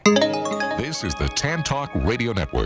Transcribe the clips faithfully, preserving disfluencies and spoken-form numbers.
This is the Tan Talk Radio Network.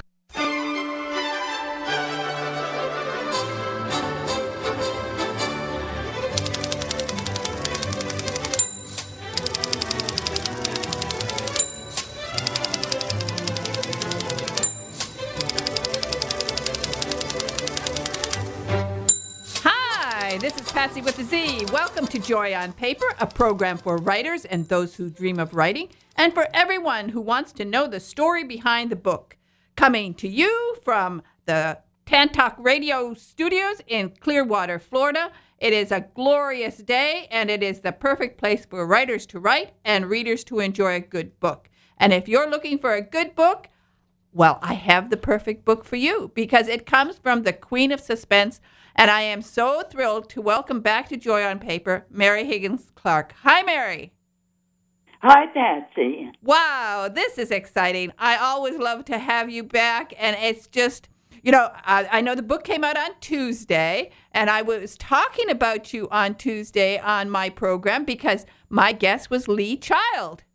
Hi, this is Patsy with a Z. Welcome to Joy on Paper, a program for writers and those who dream of writing, and for everyone who wants to know the story behind the book. Coming to you from the Tan Talk Radio studios in Clearwater, Florida. It is a glorious day, and it is the perfect place for writers to write and readers to enjoy a good book. And if you're looking for a good book, well, I have the perfect book for you because it comes from the Queen of Suspense, and I am so thrilled to welcome back to Joy on Paper, Mary Higgins Clark. Hi, Mary. Hi, Patsy. Wow, this is exciting. I always love to have you back, and it's just, you know, I, I know the book came out on Tuesday, and I was talking about you on Tuesday on my program because my guest was Lee Child.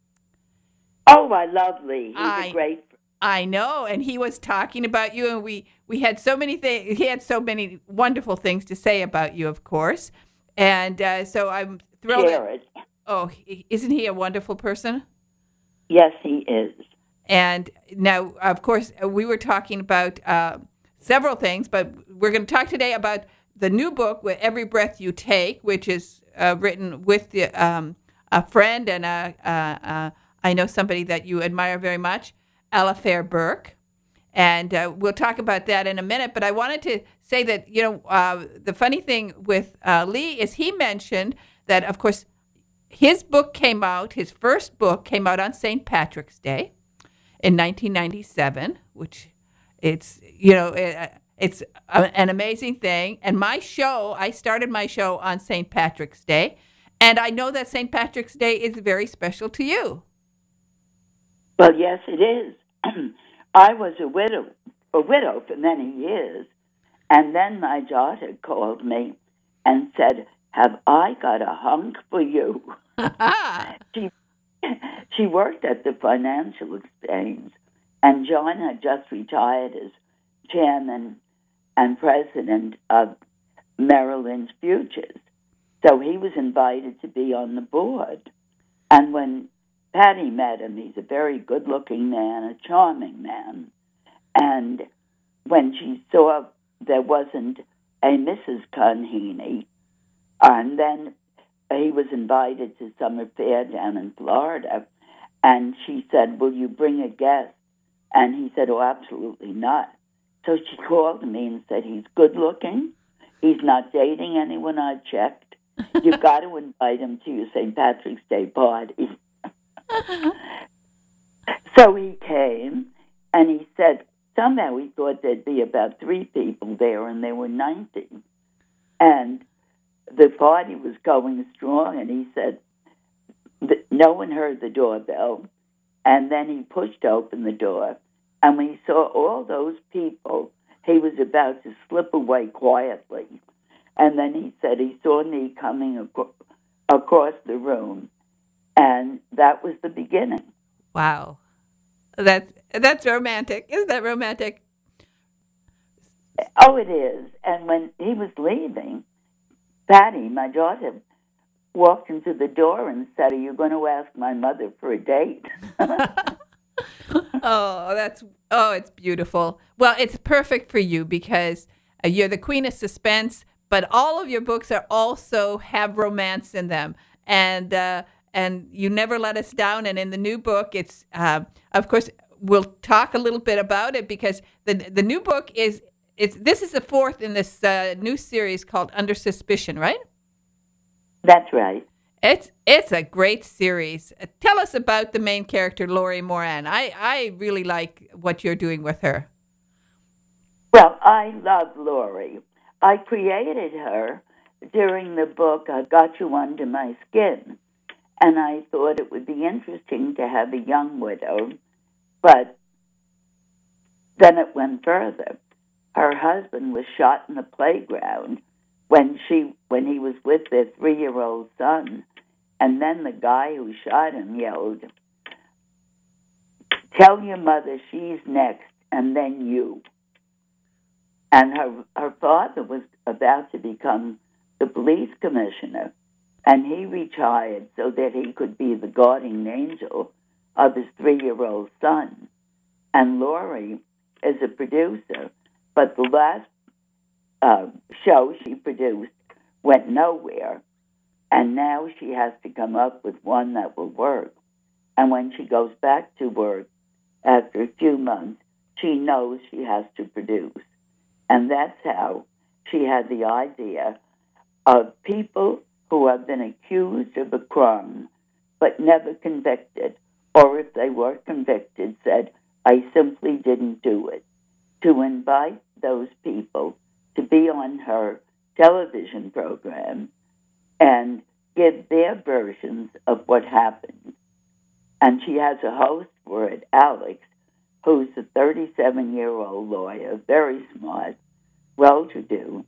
Oh, I love Lee. He's I, a great. I know, and he was talking about you, and we, we had so many things. He had so many wonderful things to say about you, of course, and uh, so I'm thrilled. Jared. Oh, isn't he a wonderful person? Yes, he is. And now, of course, we were talking about uh, several things, but we're going to talk today about the new book, With Every Breath You Take, which is uh, written with the, um, a friend and a, uh, uh, I know somebody that you admire very much, Ella Fair Burke. And uh, we'll talk about that in a minute. But I wanted to say that, you know, uh, the funny thing with uh, Lee is he mentioned that, of course, his book came out, his first book came out on Saint Patrick's Day in nineteen ninety-seven, which it's, you know, it, it's a, an amazing thing. And my show, I started my show on Saint Patrick's Day, and I know that Saint Patrick's Day is very special to you. Well, yes, it is. I was a widow, a widow for many years, and then my daughter called me and said, "Have I got a hunk for you?" she she worked at the Financial Exchange, and John had just retired as chairman and president of Merrill Lynch Futures, so he was invited to be on the board. And when Patty met him, he's a very good-looking man, a charming man, and when she saw there wasn't a Missus Conheeney, and then he was invited to some affair down in Florida, and she said, "Will you bring a guest?" And he said, "Oh, absolutely not." So she called me and said, "He's good-looking. He's not dating anyone I checked. You've got to invite him to your Saint Patrick's Day party." So he came, and he said, somehow he thought there'd be about three people there, and there were ninety. And the party was going strong, and he said that no one heard the doorbell, and then he pushed open the door, and when he saw all those people, he was about to slip away quietly, and then he said he saw me coming ac- across the room, and that was the beginning. Wow. That's, that's romantic. Isn't that romantic? Oh, it is. And when he was leaving, Patty, my daughter, walked into the door and said, "Are you going to ask my mother for a date?" oh, that's oh, it's beautiful. Well, it's perfect for you because uh, you're the Queen of Suspense, but all of your books are also have romance in them, and uh, and you never let us down. And in the new book, it's uh, of course we'll talk a little bit about it because the the new book is. It's, this is the fourth in this uh, new series called Under Suspicion, right? That's right. It's it's a great series. Uh, tell us about the main character, Laurie Moran. I, I really like what you're doing with her. Well, I love Laurie. I created her during the book, I Got You Under My Skin. And I thought it would be interesting to have a young widow, but then it went further. Her husband was shot in the playground when she when he was with their three-year-old son, and then the guy who shot him yelled, tell your mother she's next, and then you. And her, her father was about to become the police commissioner, and he retired so that he could be the guardian angel of his three-year-old son. And Laurie is a producer, but the last uh, show she produced went nowhere, and now she has to come up with one that will work. And when she goes back to work after a few months, she knows she has to produce. And that's how she had the idea of people who have been accused of a crime but never convicted, or if they were convicted, said, I simply didn't do it, to invite those people to be on her television program and give their versions of what happened. And she has a host for it, Alex, who's a thirty-seven-year-old lawyer, very smart, well-to-do,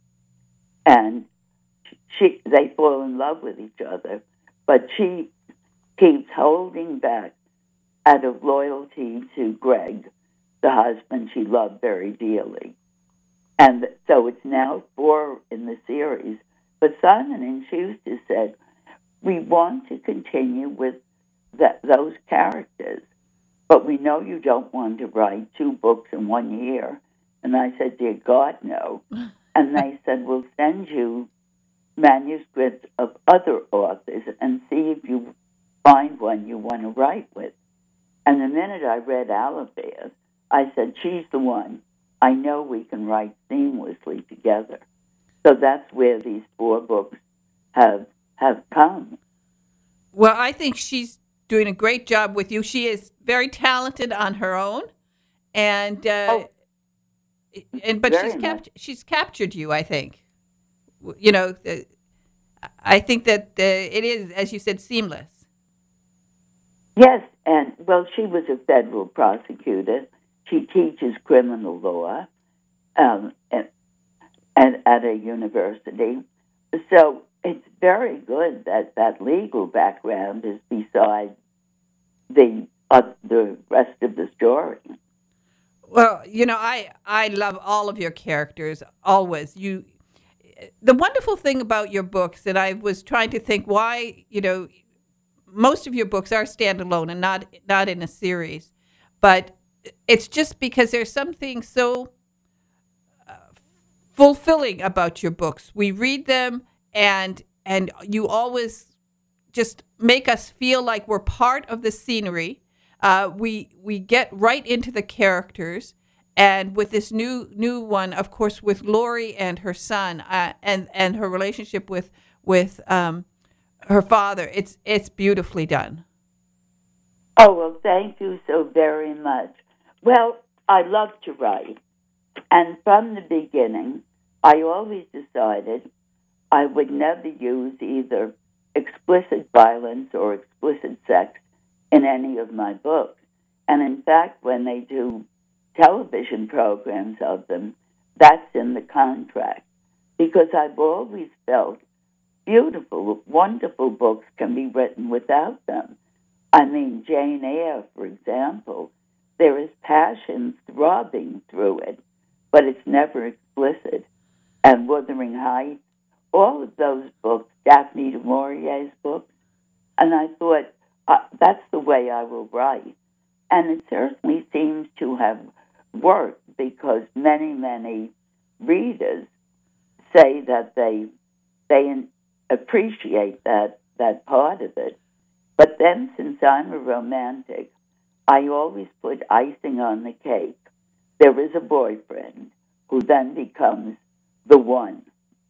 and she they fall in love with each other, but she keeps holding back out of loyalty to Greg, the husband she loved very dearly. And so it's now four in the series. But Simon and Schuster said, we want to continue with that, those characters, but we know you don't want to write two books in one year. And I said, dear God, no. And they said, we'll send you manuscripts of other authors and see if you find one you want to write with. And the minute I read Alibert, I said, she's the one. I know we can write seamlessly together. So that's where these four books have have come. Well, I think she's doing a great job with you. She is very talented on her own, and uh, oh, and but she's much. capt- she's captured you. I think, you know, uh, I think that uh, it is, as you said, seamless. Yes, and well, she was a federal prosecutor. She teaches criminal law um, at, at, at a university. So it's very good that that legal background is beside the uh, the rest of the story. Well, you know, I, I love all of your characters, always. You, the wonderful thing about your books, and I was trying to think why, you know, most of your books are standalone and not not in a series, but it's just because there's something so uh, fulfilling about your books. We read them, and and you always just make us feel like we're part of the scenery. Uh, we we get right into the characters, and with this new new one, of course, with Laurie and her son, uh, and and her relationship with with um, her father, it's it's beautifully done. Oh, well, thank you so very much. Well, I love to write, and from the beginning, I always decided I would never use either explicit violence or explicit sex in any of my books. And in fact, when they do television programs of them, that's in the contract, because I've always felt beautiful, wonderful books can be written without them. I mean, Jane Eyre, for example, there is passion throbbing through it, but it's never explicit. And Wuthering Heights, all of those books, Daphne du Maurier's books, and I thought, uh, that's the way I will write. And it certainly seems to have worked, because many, many readers say that they they appreciate that, that part of it. But then, since I'm a romantic, I always put icing on the cake. There is a boyfriend who then becomes the one.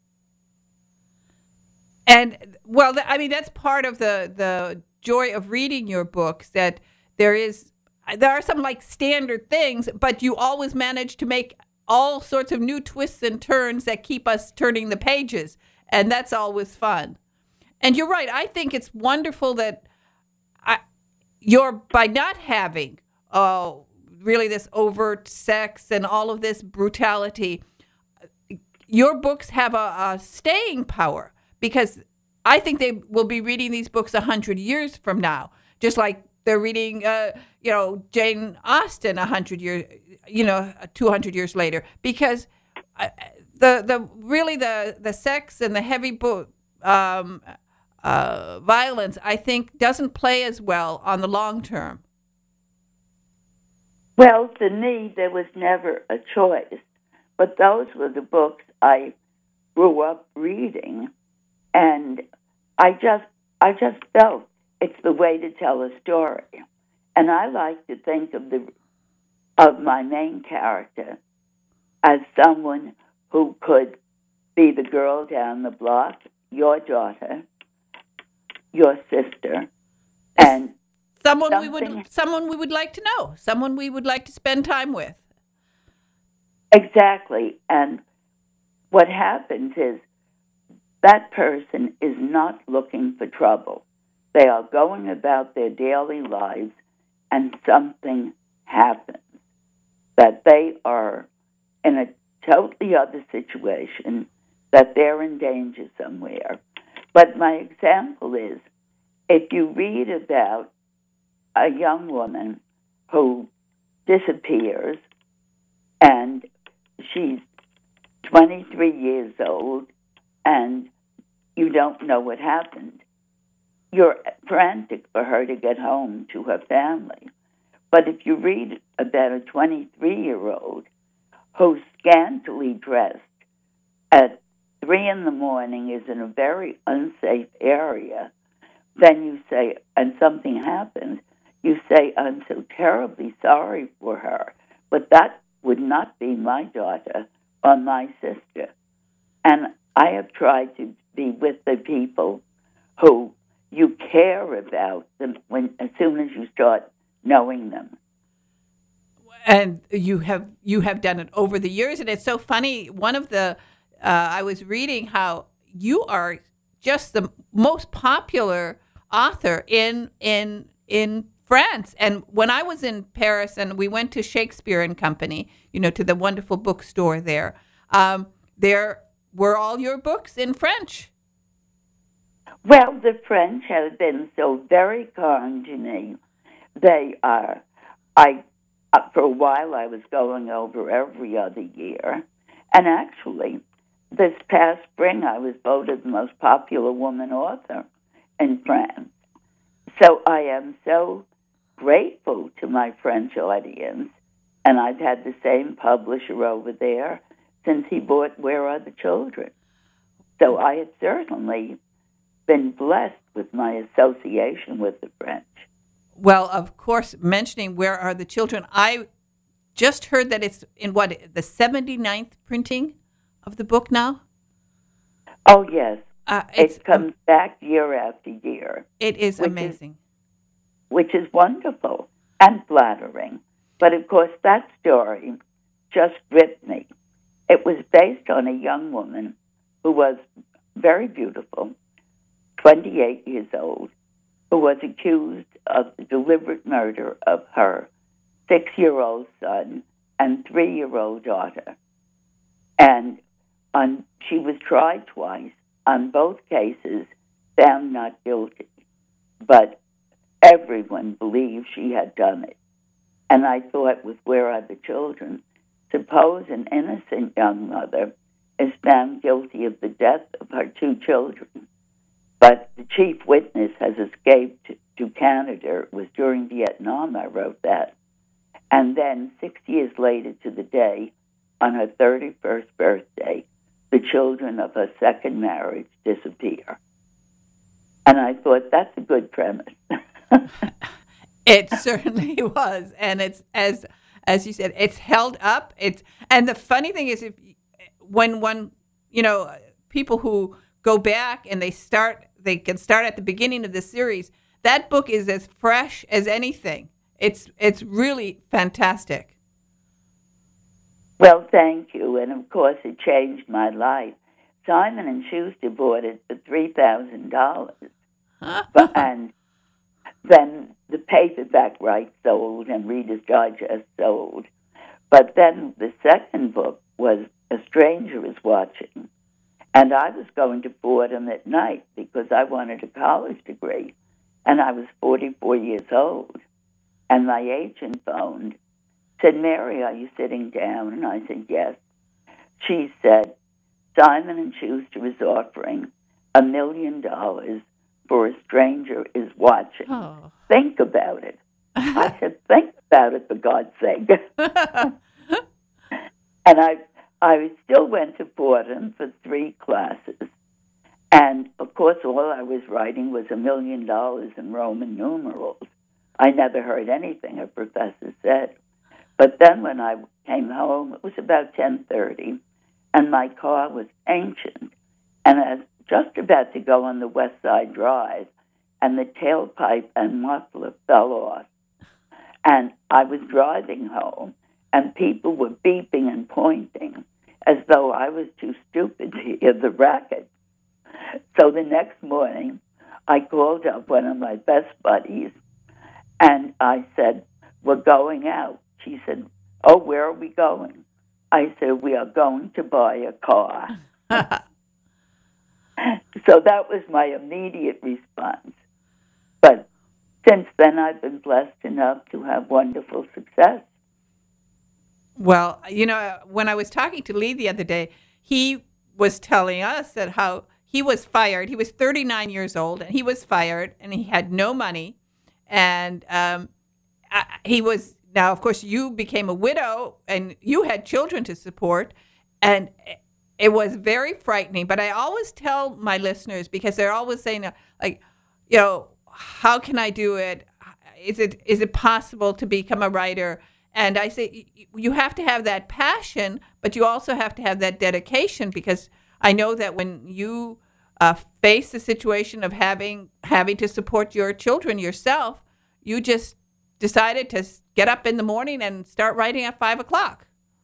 And, well, th- I mean, that's part of the, the joy of reading your books, that there is, there are some like standard things, but you always manage to make all sorts of new twists and turns that keep us turning the pages. And that's always fun. And you're right. I think it's wonderful that I, you're, by not having, oh, really this overt sex and all of this brutality, your books have a, a staying power, because I think they will be reading these books a hundred years from now, just like they're reading, uh, you know, Jane Austen a hundred years, you know, two hundred years later, because uh, the the really the the sex and the heavy bo- um, uh, violence, I think, doesn't play as well on the long term. Well, for me, there was never a choice, but those were the books I grew up reading, and I just I just felt it's the way to tell a story. And I like to think of the of my main character as someone who could be the girl down the block, your daughter, your sister, and someone we would something- someone we would like to know, someone we would like to spend time with. Exactly. And what happens is that person is not looking for trouble. They are going about their daily lives, and something happens, that they are in a totally other situation, that they're in danger somewhere. But my example is, if you read about a young woman who disappears, and she's twenty-three years old, and you don't know what happened, you're frantic for her to get home to her family. But if you read about a twenty-three-year-old who's scantily dressed at three in the morning, is in a very unsafe area, then you say, and something happens, you say, I'm so terribly sorry for her, but that would not be my daughter or my sister. And I have tried to be with the people who you care about them when as soon as you start knowing them. And you have you have done it over the years, and it's so funny. One of the uh, I was reading how you are just the most popular author in in in France. And when I was in Paris, and we went to Shakespeare and Company, you know, to the wonderful bookstore there, um, there were all your books in French. Well, the French have been so very kind to me. They are, I, uh, for a while I was going over every other year. And actually, this past spring I was voted the most popular woman author in France. So I am so grateful to my French audience. And I've had the same publisher over there since he bought Where Are the Children? So I had certainly been blessed with my association with the French. Well, of course, mentioning Where Are the Children, I just heard that it's in what, the seventy-ninth printing of the book now? Oh, yes. Uh, it's, it comes back year after year. It is which amazing. Is, which is wonderful and flattering. But, of course, that story just gripped me. It was based on a young woman who was very beautiful, twenty-eight years old, who was accused of the deliberate murder of her six-year-old son and three-year-old daughter. And on, she was tried twice, on both cases found not guilty. But everyone believed she had done it. And I thought, with Where Are the Children? Suppose an innocent young mother is found guilty of the death of her two children, but the chief witness has escaped to Canada. It was during Vietnam I wrote that. And then six years later to the day, on her thirty-first birthday, the children of her second marriage disappear. And I thought, that's a good premise. It certainly was. And it's, as as you said, it's held up. It's and the funny thing is, if when one, you know, people who go back and they start, they can start at the beginning of the series, that book is as fresh as anything. It's it's really fantastic. Well, thank you. And, of course, it changed my life. Simon and Schuster bought it for three thousand dollars. But, and then the paperback rights sold and Reader's Digest sold. But then the second book was A Stranger Is Watching. And I was going to Fordham at night because I wanted a college degree. And I was forty-four years old. And my agent phoned, said, Mary, are you sitting down? And I said, yes. She said, Simon and Schuster is offering a million dollars for A Stranger is Watching. Oh. Think about it. I said, think about it, for God's sake. And I I still went to Fordham for three classes. And, of course, all I was writing was a million dollars in Roman numerals. I never heard anything a professor said. But then when I came home, it was about ten thirty, and my car was ancient. And I was just about to go on the West Side Drive, and the tailpipe and muffler fell off. And I was driving home, and people were beeping and pointing as though I was too stupid to hear the racket. So the next morning, I called up one of my best buddies, and I said, we're going out. She said, oh, where are we going? I said, we are going to buy a car. So that was my immediate response. But since then, I've been blessed enough to have wonderful success. Well, you know, when I was talking to Lee the other day, he was telling us that how he was fired. He was thirty-nine years old, and he was fired, and he had no money. And um, I, he was, now, of course, you became a widow, and you had children to support, and it was very frightening. But I always tell my listeners, because they're always saying, like, you know, how can I do it? Is it is it possible to become a writer? And I say, you have to have that passion, but you also have to have that dedication, because I know that when you uh, face the situation of having having to support your children yourself, you just decided to get up in the morning and start writing at five o'clock.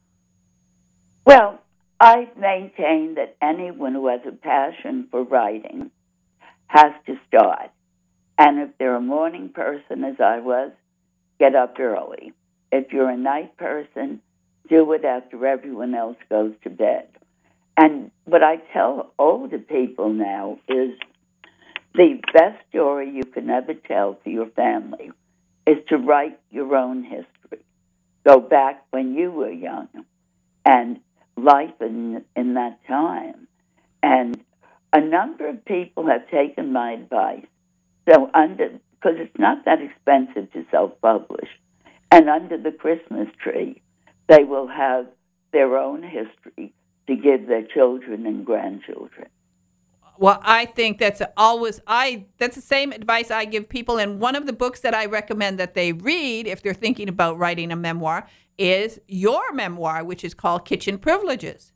Well, I maintain that anyone who has a passion for writing has to start. And if they're a morning person, as I was, get up early. If you're a night person, do it after everyone else goes to bed. And what I tell older people now is the best story you can ever tell to your family is to write your own history. Go back when you were young and life in, in that time. And a number of people have taken my advice. So under, because it's not that expensive to self-publish, and under the Christmas tree, they will have their own history to give their children and grandchildren. Well, I think that's always, I that's the same advice I give people. And one of the books that I recommend that they read if they're thinking about writing a memoir is your memoir, which is called Kitchen Privileges.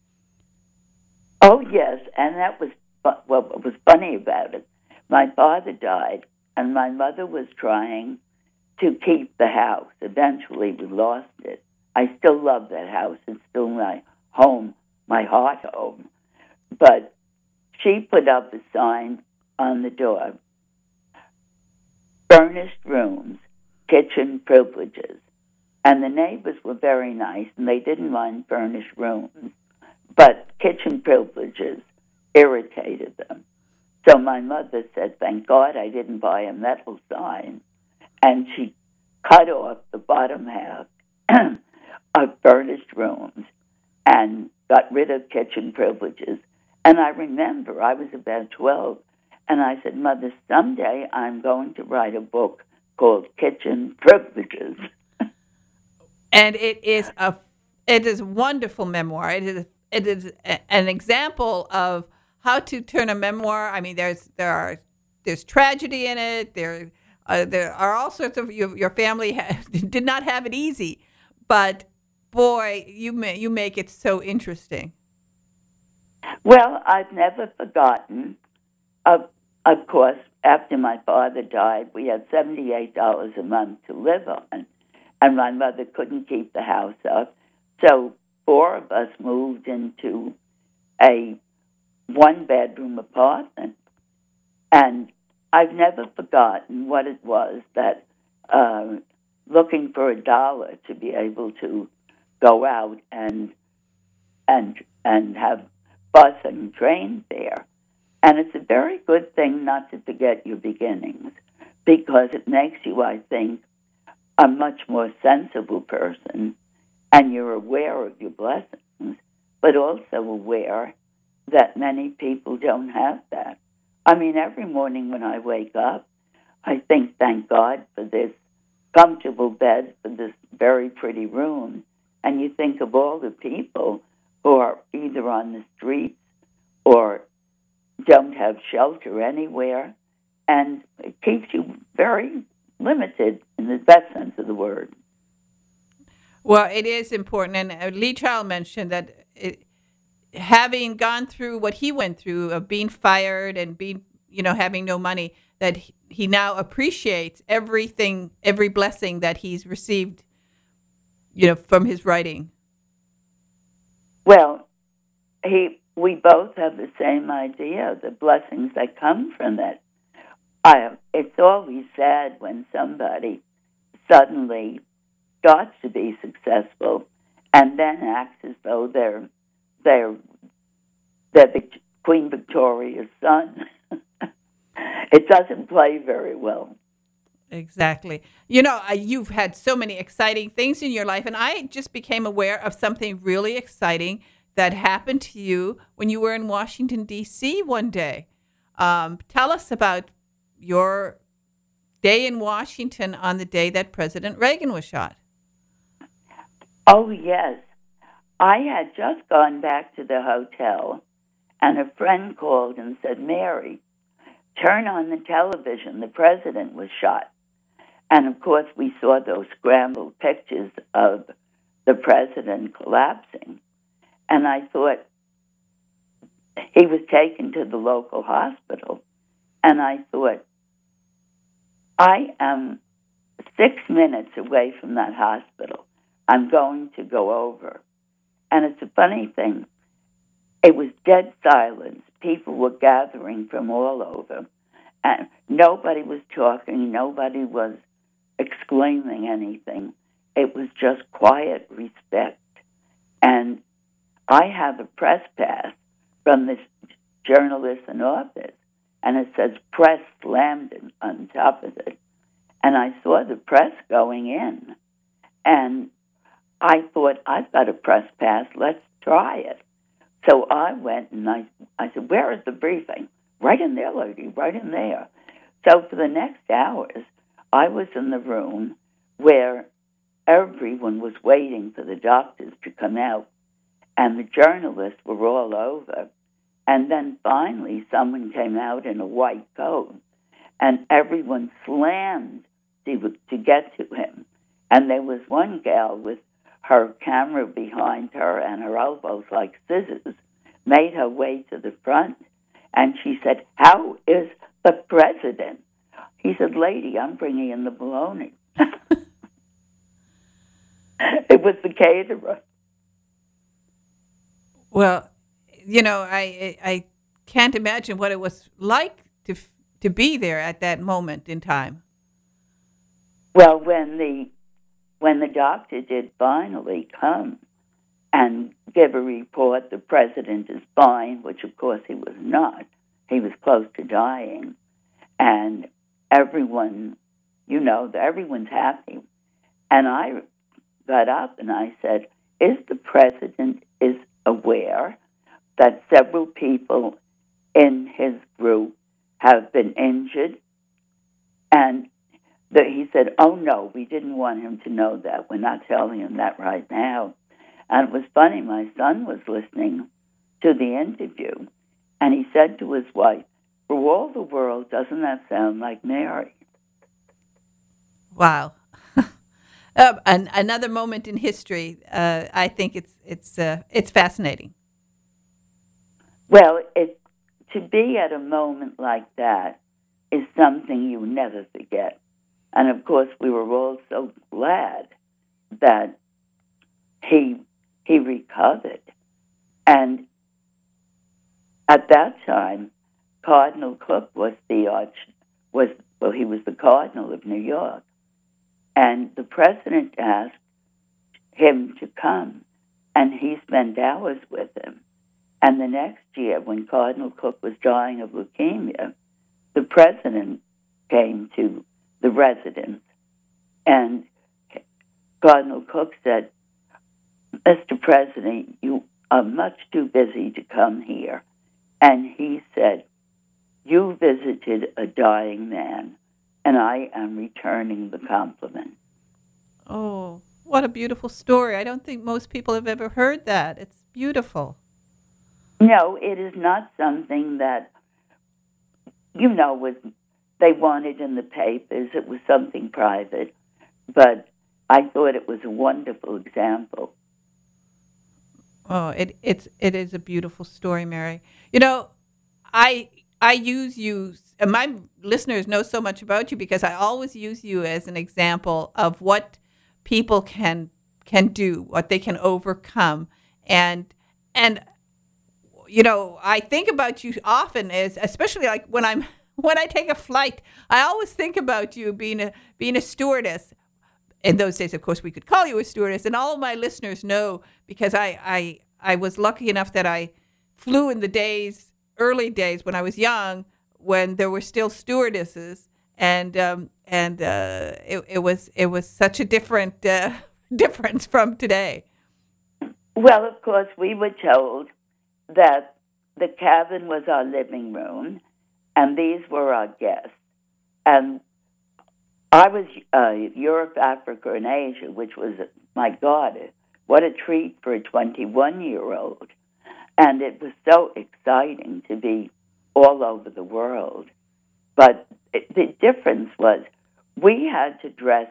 Oh, yes, and that was, well, what was funny about it. My father died, and my mother was trying to keep the house. Eventually, we lost it. I still love that house. It's still my home, my heart home. But she put up a sign on the door, furnished rooms, kitchen privileges. And the neighbors were very nice, and they didn't mind furnished rooms. But kitchen privileges irritated them. So my mother said, thank God I didn't buy a metal sign. And she cut off the bottom half of furnished rooms and got rid of kitchen privileges. And I remember I was about twelve, and I said, Mother, someday I'm going to write a book called Kitchen Privileges. And it is a it is a wonderful memoir. It is it is a, an example of how to turn a memoir. I mean, there's there are there's tragedy in it. There uh, there are all sorts of your your family ha- did not have it easy, but boy, you ma- you make it so interesting. Well, I've never forgotten. Of of course, after my father died, we had seventy-eight dollars a month to live on, and my mother couldn't keep the house up, so four of us moved into a one-bedroom apartment. And I've never forgotten what it was that uh, looking for a dollar to be able to go out and and and have bus and train fare. And it's a very good thing not to forget your beginnings, because it makes you, I think, a much more sensible person, and you're aware of your blessings, but also aware that many people don't have that. I mean, every morning when I wake up, I think, thank God for this comfortable bed, for this very pretty room. And you think of all the people who are either on the streets or don't have shelter anywhere, and it keeps you very limited in the best sense of the word. Well, it is important, and uh, Lee Child mentioned that it, having gone through what he went through of being fired and being, you know, having no money, that he, he now appreciates everything, every blessing that he's received, you know, from his writing. Well, he, we both have the same idea, the blessings that come from it. I, it's always sad when somebody suddenly starts to be successful and then acts as though they're they're they're the Queen Victoria's son. It doesn't play very well. Exactly. You know, uh, you've had so many exciting things in your life, and I just became aware of something really exciting that happened to you when you were in Washington, D C one day. Um, tell us about your day in Washington on the day that President Reagan was shot. Oh, yes. I had just gone back to the hotel, and a friend called and said, Mary, turn on the television. The president was shot. And, of course, we saw those scrambled pictures of the president collapsing. And I thought, he was taken to the local hospital. And I thought, I am six minutes away from that hospital. I'm going to go over. And it's a funny thing. It was dead silence. People were gathering from all over. And nobody was talking. Nobody was exclaiming anything. It was just quiet respect. And I have a press pass from this journalist in office, and it says press slammed on top of it. And I saw the press going in, and I thought, I've got a press pass, let's try it. So I went and I, I said, where is the briefing? Right in there, lady, right in there. So for the next hours, I was in the room where everyone was waiting for the doctors to come out, and the journalists were all over. And then finally someone came out in a white coat, and everyone slammed to, to get to him. And there was one gal with her camera behind her and her elbows like scissors, made her way to the front. And she said, how is the president? He said, lady, I'm bringing in the bologna. It was the caterer. Well, you know, I I can't imagine what it was like to to be there at that moment in time. Well, when the when the doctor did finally come and give a report, the president is fine, which of course he was not. He was close to dying, and everyone, you know, everyone's happy. And I got up and I said, "Is the president is aware that several people in his group have been injured?" And the, he said, "Oh, no, we didn't want him to know that. We're not telling him that right now." And it was funny. My son was listening to the interview, and he said to his wife, "For all the world, doesn't that sound like Mary?" Wow. uh, an, another moment in history. Uh, I think it's it's uh, it's fascinating. Well, it, to be at a moment like that is something you never forget. And, of course, we were all so glad that he he recovered. And at that time, Cardinal Cook was the arch, was well, he was the Cardinal of New York. And the president asked him to come, and he spent hours with him. And the next year, when Cardinal Cook was dying of leukemia, the president came to the residence, and Cardinal Cook said, Mister President, you are much too busy to come here. And he said, you visited a dying man, and I am returning the compliment. Oh, what a beautiful story. I don't think most people have ever heard that. It's beautiful. No, it is not something that, you know, was they wanted in the papers. It was something private. But I thought it was a wonderful example. Oh, it it's it is a beautiful story, Mary. You know, I I use you, and my listeners know so much about you because I always use you as an example of what people can can do, what they can overcome, and and you know, I think about you often as, especially like when I'm when I take a flight, I always think about you being a being a stewardess. In those days, of course, we could call you a stewardess, and all of my listeners know because I I I was lucky enough that I flew in the days, early days when I was young, when there were still stewardesses, and um, and uh, it, it was it was such a different uh, difference from today. Well, of course, we were told that the cabin was our living room, and these were our guests. And I was uh, Europe, Africa, and Asia, which was, my God, what a treat for a twenty-one-year-old. And it was so exciting to be all over the world. But it, the difference was we had to dress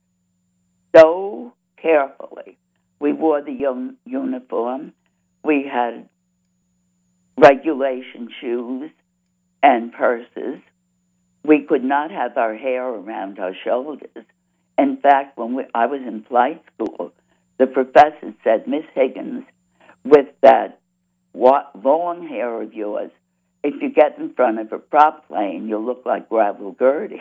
so carefully. We wore the young uniform. We had regulation shoes and purses. We could not have our hair around our shoulders. In fact, when we, I was in flight school, the professor said, Miss Higgins, with that wa- long hair of yours, if you get in front of a prop plane, you'll look like Gravel Gertie.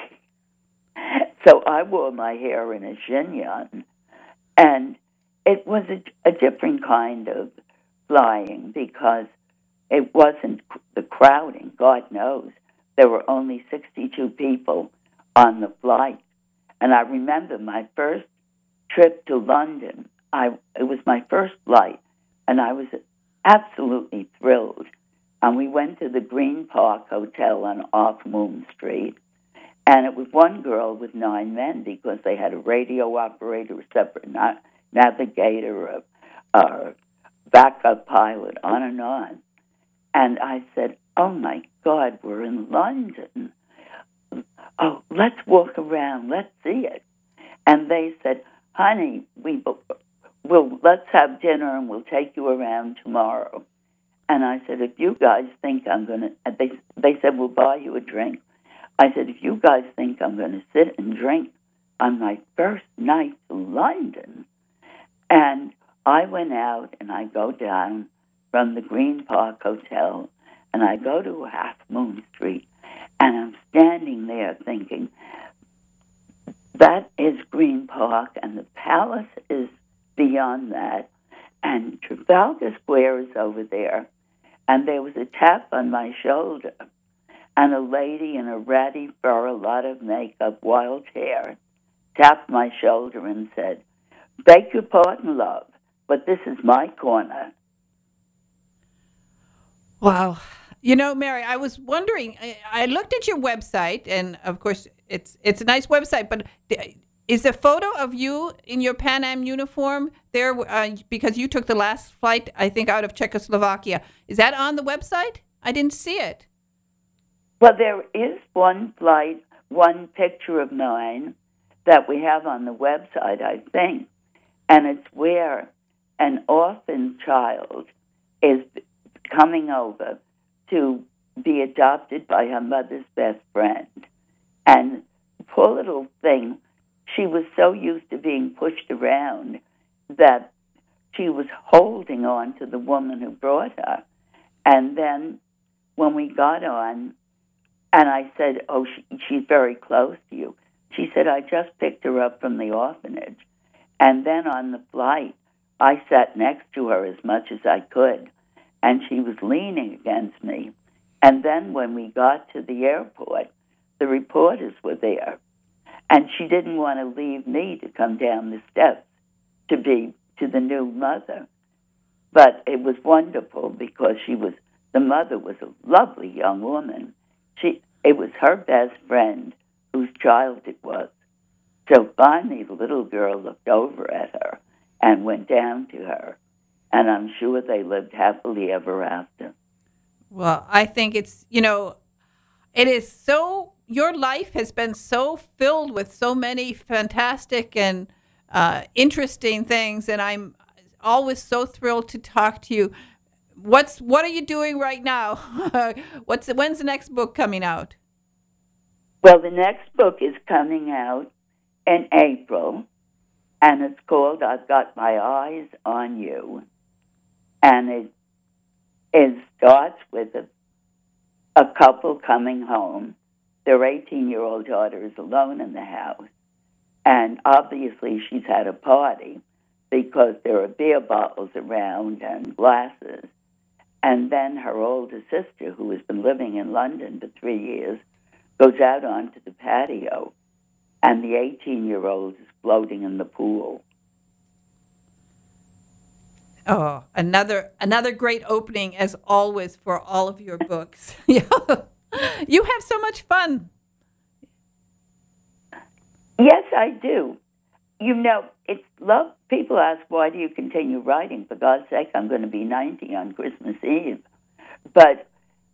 So I wore my hair in a chignon, and it was a, a different kind of flying because it wasn't the crowding, God knows. There were only sixty-two people on the flight. And I remember my first trip to London, I it was my first flight, and I was absolutely thrilled. And we went to the Green Park Hotel on Off Moon Street, and it was one girl with nine men because they had a radio operator, a separate na- navigator, a, a backup pilot, on and on. And I said, oh, my God, we're in London. Oh, let's walk around. Let's see it. And they said, honey, we will let's have dinner and we'll take you around tomorrow. And I said, if you guys think I'm going to, they, they said, we'll buy you a drink. I said, if you guys think I'm going to sit and drink on my first night to London. And I went out and I go down from the Green Park Hotel and I go to Half Moon Street and I'm standing there thinking, that is Green Park and the palace is beyond that and Trafalgar Square is over there. And there was a tap on my shoulder, and a lady in a ratty fur, a lot of makeup, wild hair, tapped my shoulder and said, beg your pardon, love, but this is my corner. Wow. You know, Mary, I was wondering, I, I looked at your website, and of course, it's it's a nice website, but is a photo of you in your Pan Am uniform there uh, because you took the last flight, I think, out of Czechoslovakia? Is that on the website? I didn't see it. Well, there is one flight, one picture of mine that we have on the website, I think, and it's where an orphan child is coming over to be adopted by her mother's best friend. And poor little thing, she was so used to being pushed around that she was holding on to the woman who brought her. And then when we got on, and I said, oh, she, she's very close to you. She said, I just picked her up from the orphanage. And then on the flight, I sat next to her as much as I could, and she was leaning against me. And then when we got to the airport, the reporters were there. And she didn't want to leave me to come down the steps. to be to the new mother. But it was wonderful because she was the mother was a lovely young woman. She it was her best friend whose child it was. So finally, the little girl looked over at her and went down to her, and I'm sure they lived happily ever after. Well, I think it's, you know, it is so, your life has been so filled with so many fantastic and uh, interesting things, and I'm always so thrilled to talk to you. What's what are you doing right now? What's when's the next book coming out? Well, the next book is coming out in April, and it's called I've Got My Eyes on You. And it, it starts with a, a couple coming home. Their eighteen-year-old daughter is alone in the house. And obviously she's had a party because there are beer bottles around and glasses. And then her older sister, who has been living in London for three years, goes out onto the patio, and the eighteen-year-old is floating in the pool. Oh, another another great opening, as always, for all of your books. You have so much fun. Yes, I do. You know, it's love. People ask, why do you continue writing? For God's sake, I'm going to be ninety on Christmas Eve. But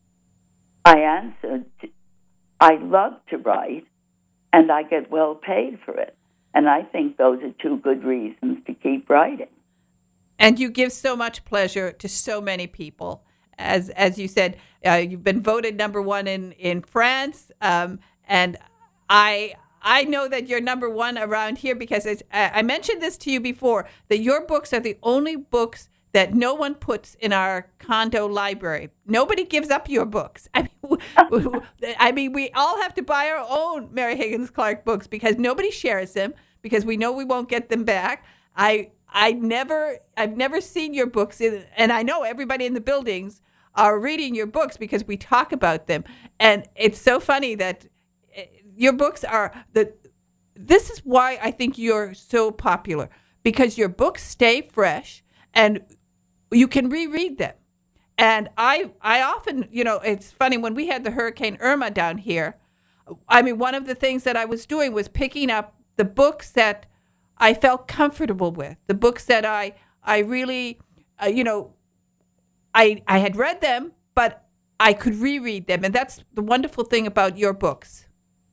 I answered, I love to write, and I get well paid for it. And I think those are two good reasons to keep writing. And you give so much pleasure to so many people. As as you said, uh, you've been voted number one in, in France. Um, and I I know that you're number one around here because it's, I mentioned this to you before, that your books are the only books that no one puts in our condo library. Nobody gives up your books. I mean, I mean, we all have to buy our own Mary Higgins Clark books because nobody shares them because we know we won't get them back. I I never I've never seen your books, in, and I know everybody in the buildings are reading your books because we talk about them. And it's so funny that your books are the. This is why I think you're so popular, because your books stay fresh and you can reread them. And I I often, you know, it's funny, when we had the Hurricane Irma down here, I mean, one of the things that I was doing was picking up the books that I felt comfortable with, the books that I I really, uh, you know, I I had read them, but I could reread them. And that's the wonderful thing about your books.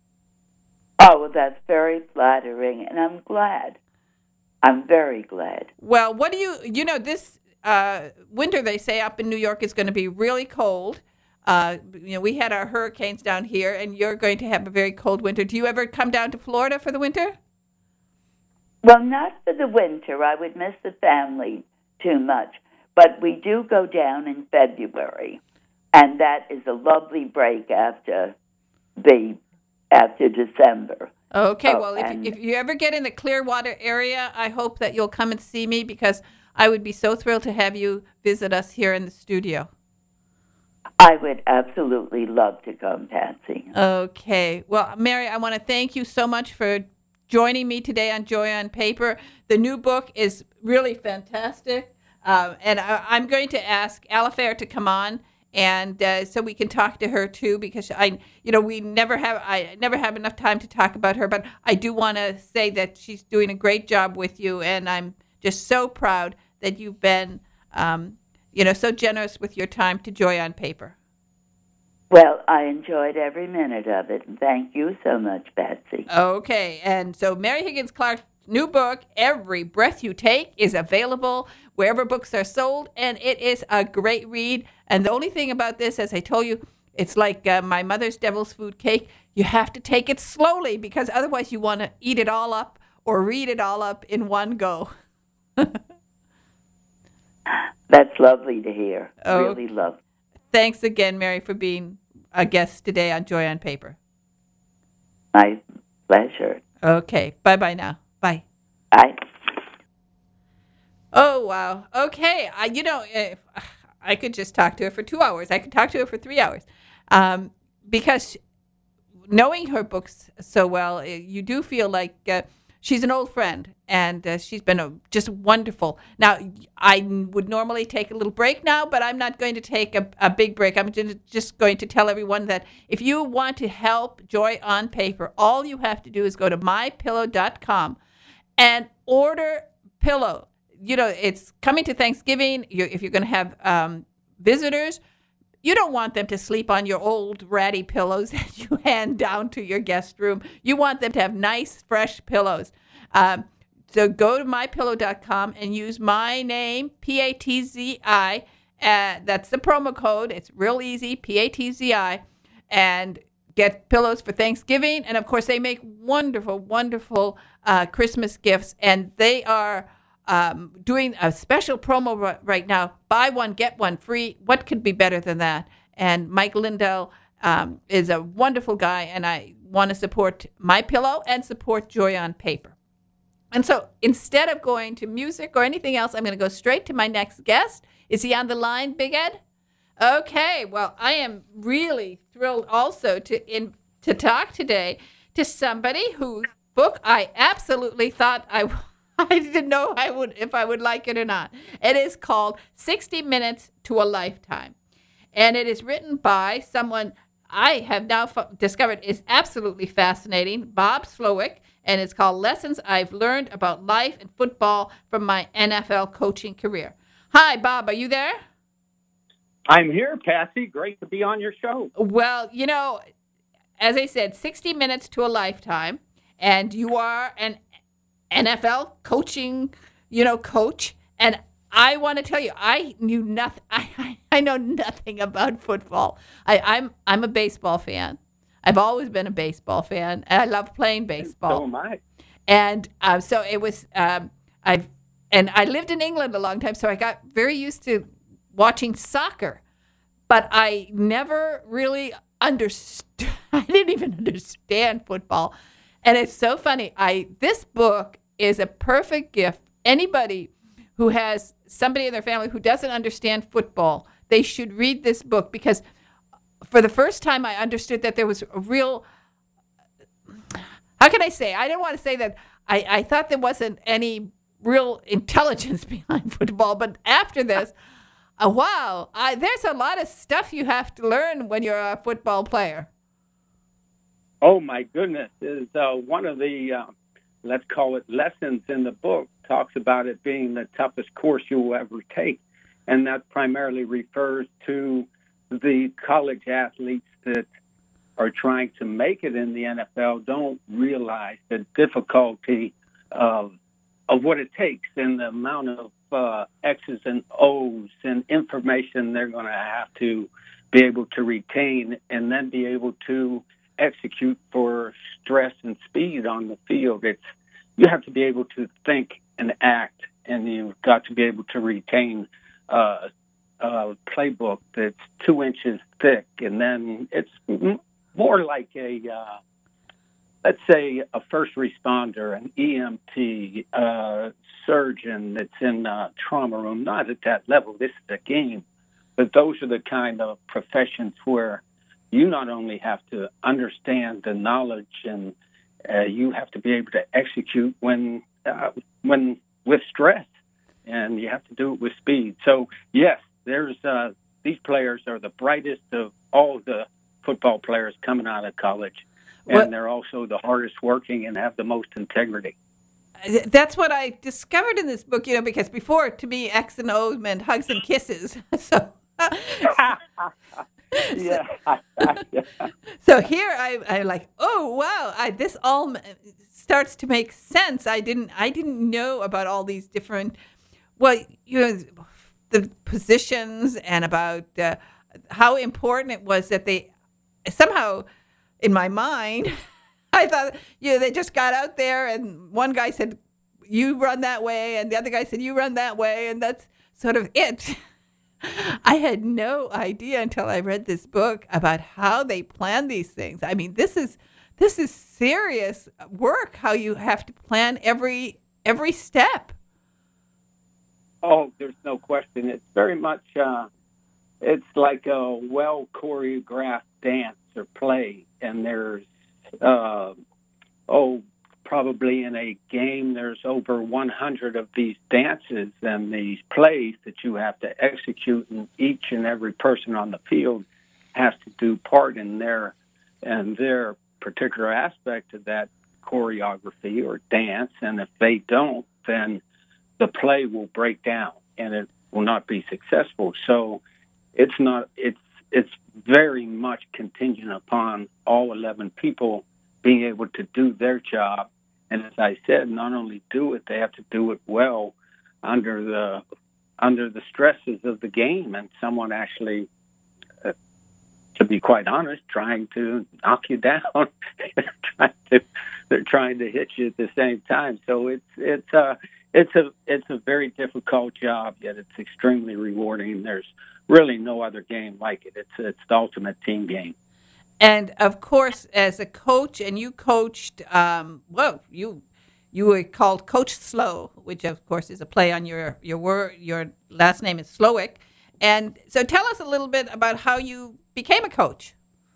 Oh, well, that's very flattering, and I'm glad. I'm very glad. Well, what do you, you know, this uh, winter, they say, up in New York is going to be really cold. Uh, you know, we had our hurricanes down here, and you're going to have a very cold winter. Do you ever come down to Florida for the winter? Well, not for the winter. I would miss the family too much. But we do go down in February, and that is a lovely break after the after December. Okay, oh, well, if, if you ever get in the Clearwater area, I hope that you'll come and see me, because I would be so thrilled to have you visit us here in the studio. I would absolutely love to come, Patsy. Okay. Well, Mary, I want to thank you so much for joining me today on Joy on Paper. The new book is really fantastic, uh, and I, I'm going to ask Alifair to come on, and uh, so we can talk to her too, because I, you know, we never have, I never have enough time to talk about her, but I do want to say that she's doing a great job with you, and I'm just so proud that you've been, um, you know, so generous with your time to Joy on Paper. Well, I enjoyed every minute of it, and thank you so much, Betsy. Okay, and so Mary Higgins Clark's new book, Every Breath You Take, is available wherever books are sold, and it is a great read. And the only thing about this, as I told you, it's like uh, my mother's devil's food cake. You have to take it slowly, because otherwise you want to eat it all up or read it all up in one go. That's lovely to hear. Oh, really lovely. Thanks again, Mary, for being a guest today on Joy on Paper. My pleasure. Okay, bye-bye now. Bye. Bye. Oh, wow. Okay. I, you know, if, I could just talk to her for two hours. I could talk to her for three hours. Um, because knowing her books so well, you do feel like uh, she's an old friend, and uh, she's been a, just wonderful. Now, I would normally take a little break now, but I'm not going to take a, a big break. I'm just going to tell everyone that if you want to help Joy on Paper, all you have to do is go to my pillow dot com and order pillow. You know, it's coming to Thanksgiving. You're, if you're going to have um, visitors, you don't want them to sleep on your old ratty pillows that you hand down to your guest room. You want them to have nice, fresh pillows. Um, so go to my pillow dot com and use my name, P A T Z I. Uh, that's the promo code. It's real easy, P A T Z I. And get pillows for Thanksgiving. And, of course, they make wonderful, wonderful uh, Christmas gifts. And they are um, doing a special promo r- right now. Buy one, get one free. What could be better than that? And Mike Lindell um, is a wonderful guy, and I want to support My Pillow and support Joy on Paper. And so instead of going to music or anything else, I'm going to go straight to my next guest. Is he on the line, Big Ed? Okay, well, I am really thrilled also to in, to talk today to somebody whose book I absolutely thought I I didn't know I would if I would like it or not. It is called sixty minutes to a Lifetime. And it is written by someone I have now f- discovered is absolutely fascinating, Bob Slowik, and it's called Lessons I've Learned About Life and Football from My N F L Coaching Career. Hi, Bob, are you there? I'm here, Patsy. Great to be on your show. Well, you know, as I said, sixty minutes to a lifetime, and you are an N F L coaching, you know, coach. And I want to tell you, I knew nothing. I, I, I know nothing about football. I, I'm I'm a baseball fan. I've always been a baseball fan, and I love playing baseball. So am I. And uh, so it was. Um, I've and I lived in England a long time, so I got very used to watching soccer, but I never really understood. I didn't even understand football. And it's so funny. I this book is a perfect gift. Anybody who has somebody in their family who doesn't understand football, they should read this book, because for the first time I understood that there was a real, how can I say? I didn't want to say that I, I thought there wasn't any real intelligence behind football, but after this, uh, wow, I, there's a lot of stuff you have to learn when you're a football player. Oh, my goodness. Is uh, one of the, uh, let's call it lessons in the book, talks about it being the toughest course you'll ever take. And that primarily refers to the college athletes that are trying to make it in the N F L don't realize the difficulty of, of what it takes and the amount of uh, X's and O's and information they're going to have to be able to retain and then be able to execute for stress and speed on the field. It's you have to be able to think and act, and you've got to be able to retain uh, a playbook that's two inches thick, and then it's more like a, uh, let's say, a first responder, an E M T, uh, surgeon that's in a trauma room. Not at that level. This is a game, but those are the kind of professions where you not only have to understand the knowledge, and uh, you have to be able to execute when uh, when with stress, and you have to do it with speed. So yes, there's uh, these players are the brightest of all the football players coming out of college, and what? They're also the hardest working and have the most integrity. That's what I discovered in this book, you know, because before, to me, X and O meant hugs and kisses. so. yeah. So here I, I like, oh wow, I, this all starts to make sense. I didn't, I didn't know about all these different, well, you know, the positions and about uh, how important it was that they somehow, in my mind, I thought, you know, they just got out there and one guy said, you run that way, and the other guy said, you run that way, and that's sort of it. I had no idea until I read this book about how they plan these things. I mean, this is this is serious work, how you have to plan every every step. Oh, there's no question. It's very much, uh, it's like a well-choreographed dance or play, and there's, uh, oh, probably in a game, there's over one hundred of these dances and these plays that you have to execute, and each and every person on the field has to do part in their and their particular aspect of that choreography or dance. And if they don't, then the play will break down and it will not be successful. So it's not it's it's very much contingent upon all eleven people being able to do their job. And as I said, not only do it, they have to do it well under the under the stresses of the game, and someone actually, uh, to be quite honest, trying to knock you down. trying to, they're trying to hit you at the same time. So it's it's a it's a it's a very difficult job, yet it's extremely rewarding. There's really no other game like it. It's it's the ultimate team game. And of course, as a coach, and you coached, um, well, you you were called Coach Slow, which of course is a play on your your word. Your last name is Slowick, and so tell us a little bit about how you became a coach.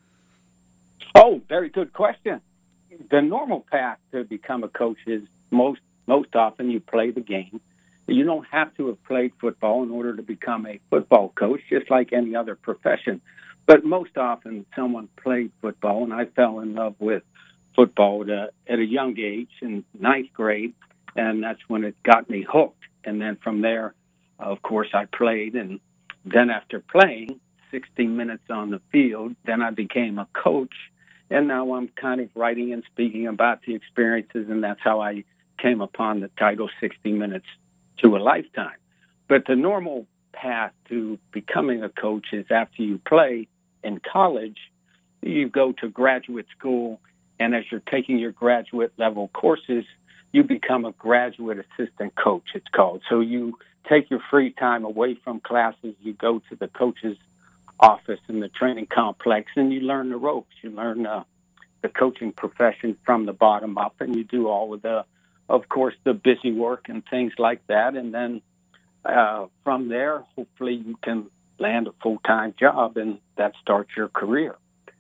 Oh, very good question. The normal path to become a coach is most most often you play the game. You don't have to have played football in order to become a football coach, just like any other profession. But most often someone played football, and I fell in love with football at a, at a young age in ninth grade, and that's when it got me hooked. And then from there, of course, I played, and then after playing sixty minutes on the field, then I became a coach, and now I'm kind of writing and speaking about the experiences, and that's how I came upon the title sixty minutes to a Lifetime. But the normal path to becoming a coach is after you play in college, you go to graduate school, and as you're taking your graduate level courses, you become a graduate assistant coach, it's called. So you take your free time away from classes, you go to the coach's office in the training complex, and you learn the ropes. You learn uh, the coaching profession from the bottom up, and you do all of the, of course, the busy work and things like that. And then uh, from there, hopefully you can land a full-time job, and that starts your career.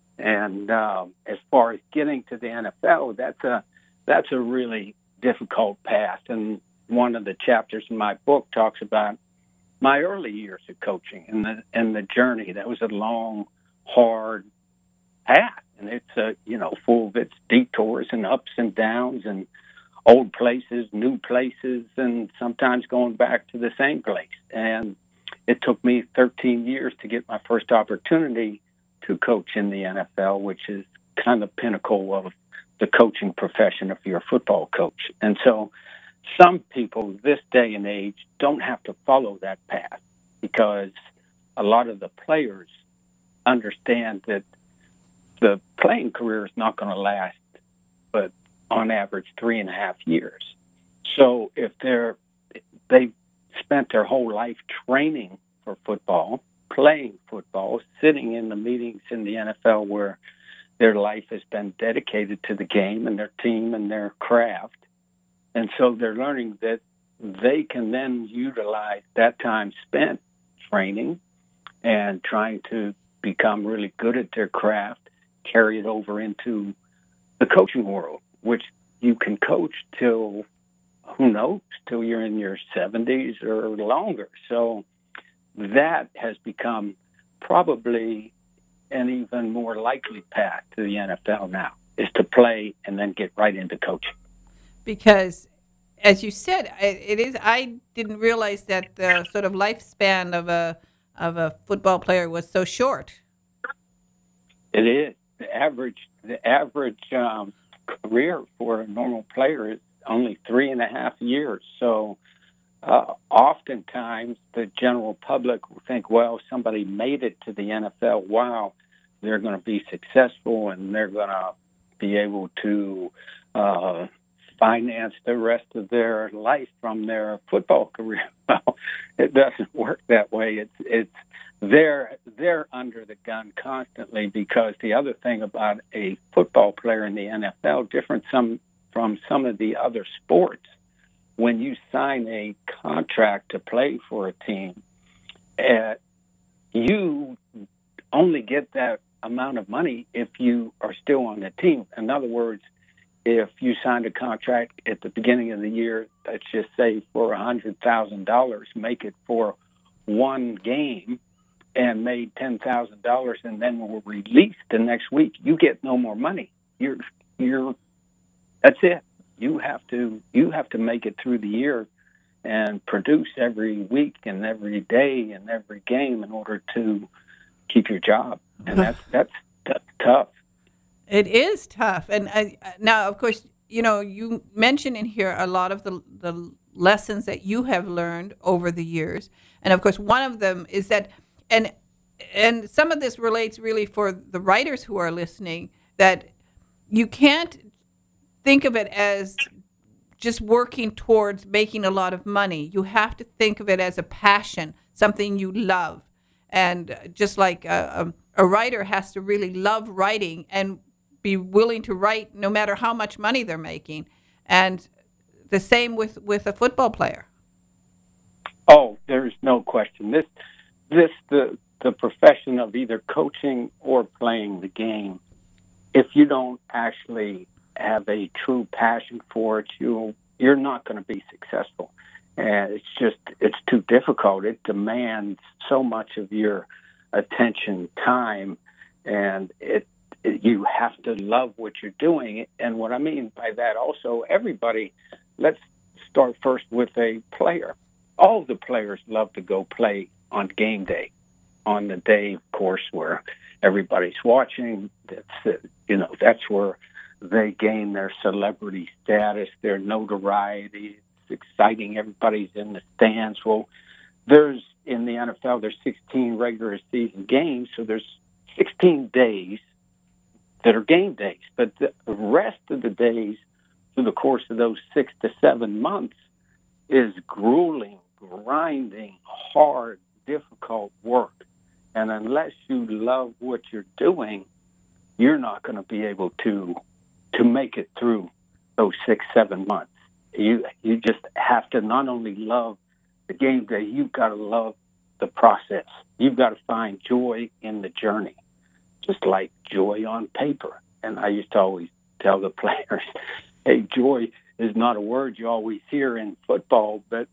And uh, as far as getting to the N F L, that's a that's a really difficult path. And one of the chapters in my book talks about my early years of coaching and the and the journey. That was a long, hard path, and it's a you know full of its detours and ups and downs and old places, new places, and sometimes going back to the same place. And it took me thirteen years to get my first opportunity to coach in the N F L, which is kind of the pinnacle of the coaching profession if you're a football coach. And so some people this day and age don't have to follow that path because a lot of the players understand that the playing career is not going to last, but on average, three and a half years. So if they're, they've spent their whole life training for football, playing football, sitting in the meetings in the N F L where their life has been dedicated to the game and their team and their craft. And so they're learning that they can then utilize that time spent training and trying to become really good at their craft, carry it over into the coaching world, which you can coach till, who knows, till you're in your seventies or longer. So that has become probably an even more likely path to the N F L now, is to play and then get right into coaching. Because, as you said, it is. I didn't realize that the sort of lifespan of a of a football player was so short. It is. The average the average um, career for a normal player is only three and a half years. So uh, oftentimes the general public will think, well, somebody made it to the N F L. Wow, they're going to be successful and they're going to be able to uh, finance the rest of their life from their football career. Well, it doesn't work that way. It's it's they're they're under the gun constantly, because the other thing about a football player in the N F L, different some from some of the other sports, when you sign a contract to play for a team, uh, you only get that amount of money if you are still on the team. In other words, if you signed a contract at the beginning of the year, let's just say for one hundred thousand dollars, make it for one game and made ten thousand dollars and then were released the next week, you get no more money. You're, you're, that's it. You have to, you have to make it through the year and produce every week and every day and every game in order to keep your job. And that's, that's, that's tough. It is tough. And I, now, of course, you know, you mentioned in here a lot of the, the lessons that you have learned over the years. And, of course, one of them is that, and and some of this relates really for the writers who are listening, that you can't think of it as just working towards making a lot of money. You have to think of it as a passion, something you love. And just like a, a, a writer has to really love writing and be willing to write no matter how much money they're making. And the same with, with a football player. Oh, there's no question. This, this the the profession of either coaching or playing the game, if you don't actually have a true passion for it, you you're not going to be successful. And it's just it's too difficult. It demands so much of your attention, time, and it, it you have to love what you're doing. And what I mean by that also, everybody, let's start first with a player. All the players love to go play on game day, on the day, of course, where everybody's watching. That's you know that's where they gain their celebrity status, their notoriety. It's exciting. Everybody's in the stands. Well, there's in the N F L there's sixteen regular season games, so there's sixteen days that are game days. But the rest of the days through the course of those six to seven months is grueling, grinding, hard, difficult work. And unless you love what you're doing, you're not going to be able to to make it through those six, seven months. You you just have to not only love the game day, you've got to love the process. You've got to find joy in the journey, just like joy on paper. And I used to always tell the players, hey, joy is not a word you always hear in football, but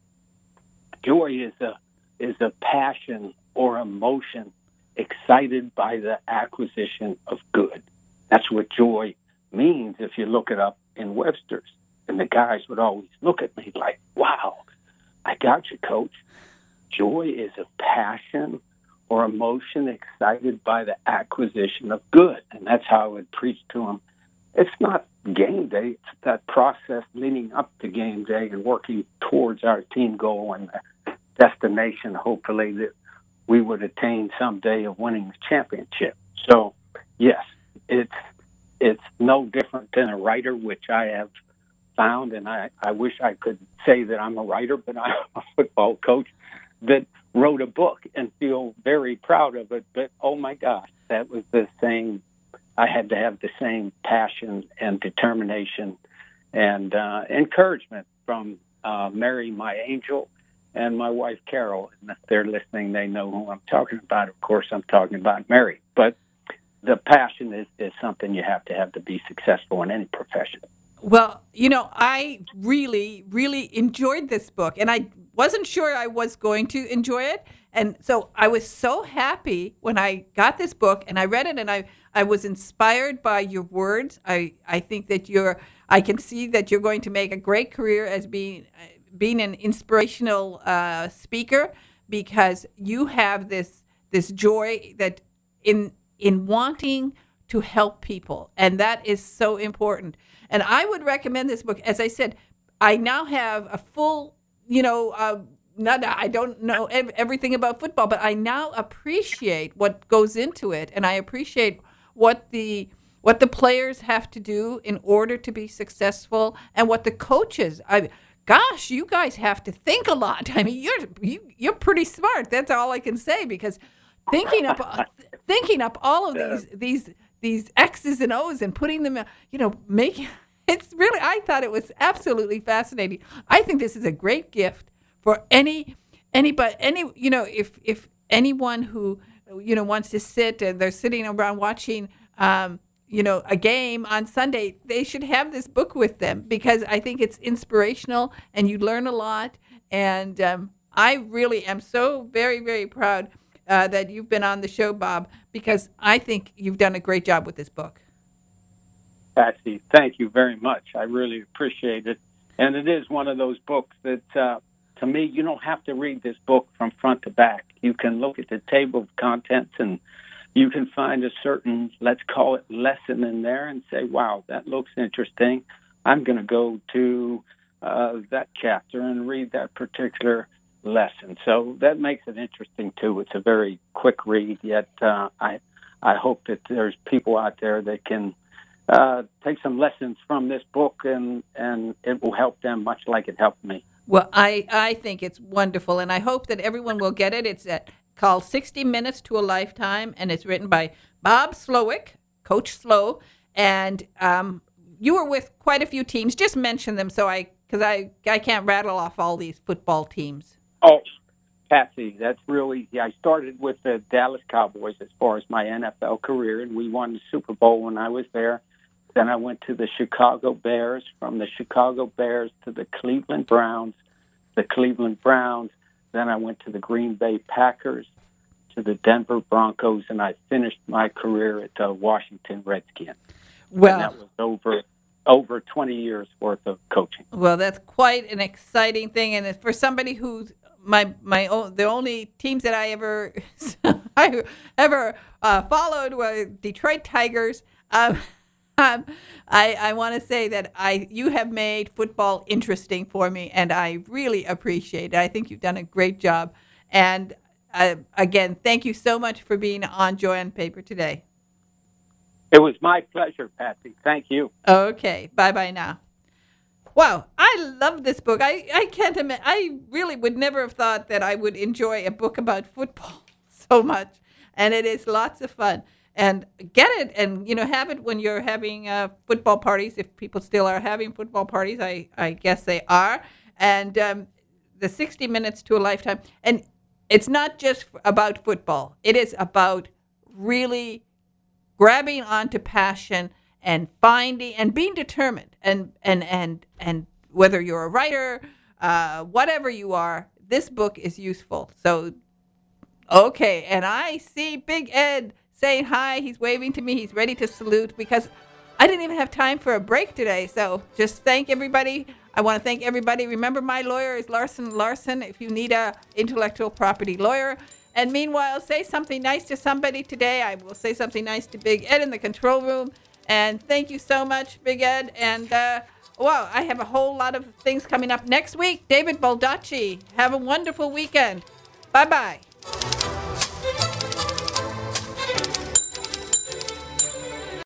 joy is a is a passion or emotion excited by the acquisition of good. That's what joy means if you look it up in Webster's. And the guys would always look at me like, wow, I got you, coach. Joy is a passion or emotion excited by the acquisition of good. And that's how I would preach to them. It's not game day. It's that process leading up to game day and working towards our team goal and the destination, hopefully, that we would attain someday of winning the championship. So, yes, it's it's no different than a writer, which I have found, and I, I wish I could say that I'm a writer, but I'm a football coach that wrote a book and feel very proud of it. But, oh, my gosh, that was the same. I had to have the same passion and determination and uh, encouragement from uh, Mary, my angel, and my wife, Carol. And if they're listening, they know who I'm talking about. Of course, I'm talking about Mary. But the passion is, is something you have to have to be successful in any profession. Well, you know, I really, really enjoyed this book, and I wasn't sure I was going to enjoy it. And so I was so happy when I got this book and I read it, and I, I was inspired by your words. I, I think that you're, I can see that you're going to make a great career as being, being an inspirational uh, speaker, because you have this, this joy that in, in wanting to help people. And that is so important. And I would recommend this book. As I said, I now have a full, you know, uh, not I don't know everything about football, but I now appreciate what goes into it, and I appreciate what the what the players have to do in order to be successful, and what the coaches. I, gosh, you guys have to think a lot. I mean, you're you, you're pretty smart. That's all I can say, because thinking up thinking up all of these these. these X's and O's and putting them, you know, making, it's really, I thought it was absolutely fascinating. I think this is a great gift for any, anybody, any, you know, if, if anyone who, you know, wants to sit and they're sitting around watching, um, you know, a game on Sunday, they should have this book with them because I think it's inspirational and you learn a lot. And um, I really am so very, very proud uh, that you've been on the show, Bob, because I think you've done a great job with this book. Patsy, thank you very much. I really appreciate it. And it is one of those books that, uh, to me, you don't have to read this book from front to back. You can look at the table of contents and you can find a certain, let's call it, lesson in there and say, wow, that looks interesting. I'm going to go to uh, that chapter and read that particular lesson. So that makes it interesting, too. It's a very quick read, yet uh, I, I hope that there's people out there that can uh, take some lessons from this book and, and it will help them much like it helped me. Well, I, I think it's wonderful, and I hope that everyone will get it. It's at called sixty minutes to a Lifetime, and it's written by Bob Slowik, Coach Slow, and um, you were with quite a few teams. Just mention them, so I because I I can't rattle off all these football teams. Oh, Patsy, that's really yeah. I started with the Dallas Cowboys as far as my N F L career, and we won the Super Bowl when I was there. Then I went to the Chicago Bears. From the Chicago Bears to the Cleveland Browns, the Cleveland Browns. Then I went to the Green Bay Packers, to the Denver Broncos, and I finished my career at the Washington Redskins. Well, and that was over over twenty years worth of coaching. Well, that's quite an exciting thing, and for somebody who's my my own, the only teams that I ever I ever uh, followed were Detroit Tigers. Um, Um, I, I want to say that I you have made football interesting for me, and I really appreciate it. I think you've done a great job. And uh, again, thank you so much for being on Joy on Paper today. It was my pleasure, Patsy. Thank you. Okay, bye-bye now. Wow, I love this book. I, I can't imagine. I really would never have thought that I would enjoy a book about football so much, and it is lots of fun. And get it and, you know, have it when you're having uh, football parties. If people still are having football parties, I, I guess they are. And um, the sixty minutes to a Lifetime. And it's not just about football. It is about really grabbing onto passion and finding and being determined. And, and, and, and whether you're a writer, uh, whatever you are, this book is useful. So, okay. And I see Big Ed saying hi. He's waving to me. He's ready to salute because I didn't even have time for a break today. So just thank everybody. I want to thank everybody. Remember, my lawyer is Larson Larson if you need a intellectual property lawyer. And meanwhile, say something nice to somebody today. I will say something nice to Big Ed in the control room. And thank you so much, Big Ed. And, uh, wow, I have a whole lot of things coming up next week. David Baldacci. Have a wonderful weekend. Bye-bye.